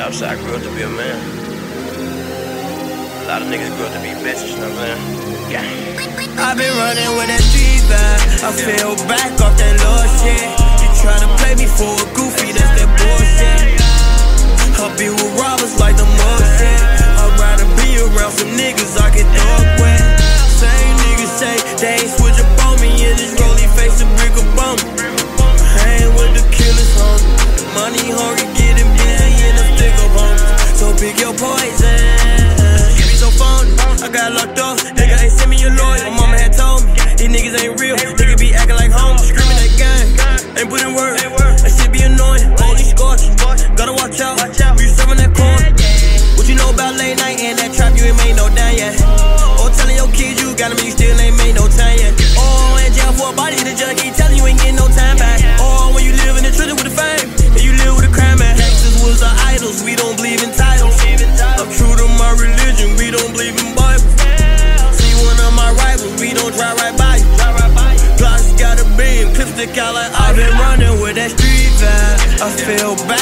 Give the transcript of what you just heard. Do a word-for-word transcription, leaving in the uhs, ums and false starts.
Southside grew up to be a man. A lot of niggas grew up to be bitches, you know what I'm saying? Yeah. I've been running with that street vibe. I fell back off that little shit. You tryna play me for a goofy, that's that bullshit. I'll be with robbers like the mug shit. I'd rather be around some niggas I can thug with. Same niggas say they ain't switch up on me, and this rollie face a brick up on me. Hang with the killers, homie. Money hungry, getting busy in the stick up, homie. So pick your poison. You be so phony, I got locked up. Nigga ain't send me a lawyer. My mama had told me these niggas ain't real. Nigga be acting like homies, screaming that gang. Ain't putting work. That shit be annoying. Holy scorching. Gotta watch out. We serving that corn. What you know about late night and that trap? You ain't made no dime yet. Oh, telling your kids you got 'em, you still ain't made no time yet. Oh, in jail for a body, the judge keep telling you ain't getting no time back. Oh, when you live in the treasure with the fame, and you live with the crime man. Gangsters was our idols, we don't believe in titles. I'm true to my religion, we don't believe in Bible. See one of my rivals, we don't drive right by you. Glocks got a beam, clip stick out like I've been running with that street vibe. I feel bad.